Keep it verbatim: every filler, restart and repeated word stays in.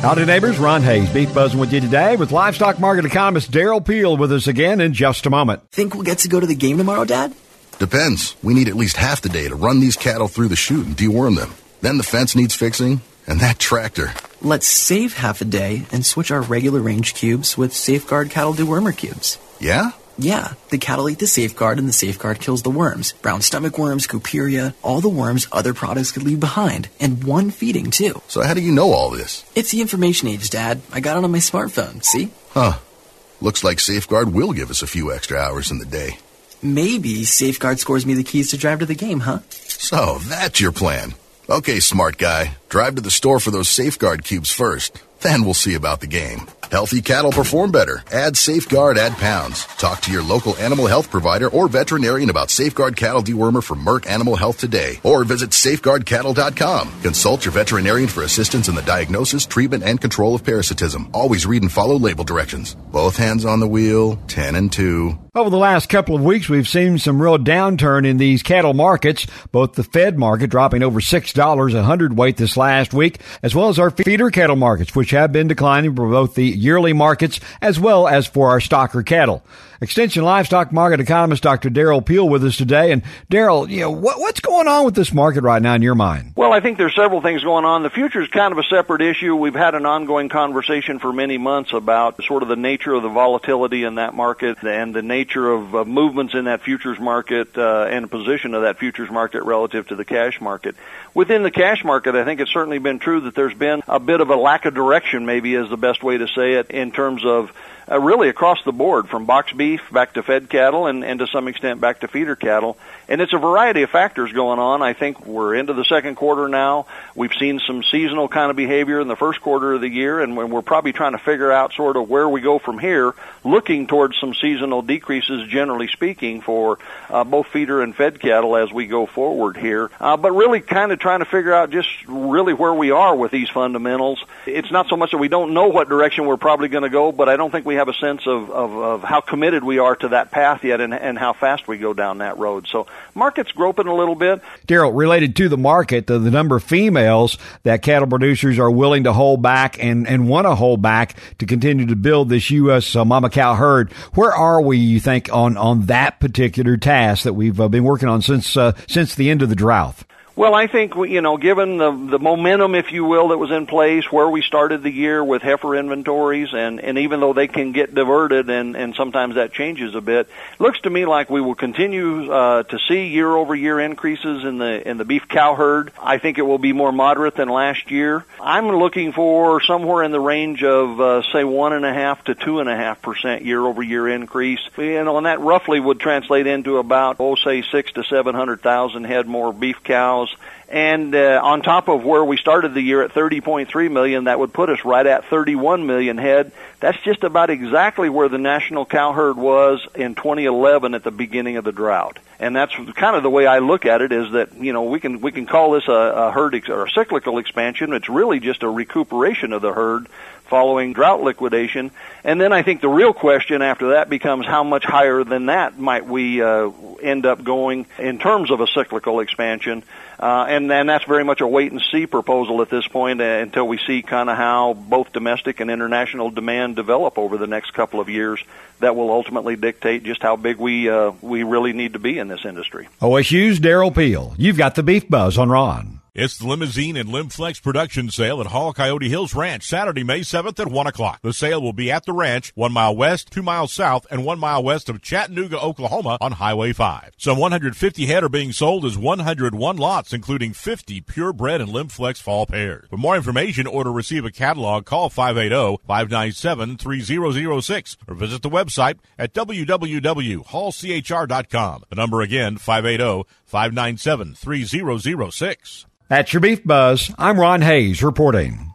Howdy, neighbors. Ron Hayes, Beef Buzzing with you today with livestock market economist Darrell Peel with us again in just a moment. Think we'll get to go to the game tomorrow, Dad? Depends. We need at least half the day to run these cattle through the chute and deworm them. Then the fence needs fixing, and that tractor. Let's save half a day and switch our regular range cubes with Safeguard cattle dewormer cubes. Yeah? Yeah, the cattle eat the Safeguard and the Safeguard kills the worms. Brown stomach worms, Cuperia, all the worms other products could leave behind. And one feeding, too. So how do you know all this? It's the information age, Dad. I got it on my smartphone, see? Huh. Looks like Safeguard will give us a few extra hours in the day. Maybe Safeguard scores me the keys to drive to the game, huh? So that's your plan. Okay, smart guy. Drive to the store for those Safeguard cubes first. Then we'll see about the game. Healthy cattle perform better. Add Safeguard, add pounds. Talk to your local animal health provider or veterinarian about Safeguard Cattle Dewormer from Merck Animal Health today. Or visit safeguard cattle dot com. Consult your veterinarian for assistance in the diagnosis, treatment, and control of parasitism. Always read and follow label directions. Both hands on the wheel, ten and two. Over the last couple of weeks, we've seen some real downturn in these cattle markets, both the fed market dropping over six dollars a hundredweight this last week, as well as our feeder cattle markets, which have been declining for both the yearly markets as well as for our stocker cattle. Extension livestock market economist Doctor Darrell Peel with us today. And Darrell, you know, what, what's going on with this market right now in your mind? Well, I think there's several things going on. The future is kind of a separate issue. We've had an ongoing conversation for many months about sort of the nature of the volatility in that market and the nature of uh, movements in that futures market uh, and the position of that futures market relative to the cash market. Within the cash market, I think it's certainly been true that there's been a bit of a lack of direction, maybe is the best way to say it, in terms of Uh, really across the board, from box beef back to fed cattle and, and to some extent back to feeder cattle. And it's a variety of factors going on. I think we're into the second quarter now. We've seen some seasonal kind of behavior in the first quarter of the year, and we're probably trying to figure out sort of where we go from here, looking towards some seasonal decreases, generally speaking, for uh, both feeder and fed cattle as we go forward here. Uh, but really kind of trying to figure out just really where we are with these fundamentals. It's not so much that we don't know what direction we're probably going to go, but I don't think we have a sense of, of, of how committed we are to that path yet and, and how fast we go down that road. So market's groping a little bit. Darrell, related to the market, the, the number of females that cattle producers are willing to hold back and, and want to hold back to continue to build this U S uh, mama cow herd, where are we, you think, on, on that particular task that we've uh, been working on since uh, since the end of the drought? Well, I think, you know, given the the momentum, if you will, that was in place where we started the year with heifer inventories, and, and even though they can get diverted and, and sometimes that changes a bit, it looks to me like we will continue uh, to see year-over-year increases in the in the beef cow herd. I think it will be more moderate than last year. I'm looking for somewhere in the range of, uh, say, one and a half to two and a half percent year-over-year increase. You know, and that roughly would translate into about, oh, say, six to seven hundred thousand head more beef cows. And uh, on top of where we started the year at thirty point three million, that would put us right at thirty-one million head. That's just about exactly where the national cow herd was in twenty eleven at the beginning of the drought. And that's kind of the way I look at it, is that, you know, we can we can call this a, a herd ex- or a cyclical expansion. It's really just a recuperation of the herd following drought liquidation. And then I think the real question after that becomes how much higher than that might we uh, end up going in terms of a cyclical expansion. Uh, and, and that's very much a wait-and-see proposal at this point uh, until we see kind of how both domestic and international demand develop over the next couple of years. That will ultimately dictate just how big we uh, we really need to be in this industry. O S U's Darrell Peel. You've got the Beef Buzz on Ron. It's the Limousine and Limflex production sale at Hall Coyote Hills Ranch, Saturday, May seventh at one o'clock. The sale will be at the ranch, one mile west, two miles south, and one mile west of Chattanooga, Oklahoma on Highway five. Some one hundred fifty head are being sold as one hundred one lots, including fifty purebred and Limflex fall pairs. For more information or to receive a catalog, call five eight zero, five nine seven, three zero zero six or visit the website at w w w dot hall c h r dot com. The number again, five eight zero, five nine seven, three zero zero six. That's your Beef Buzz. I'm Ron Hayes reporting.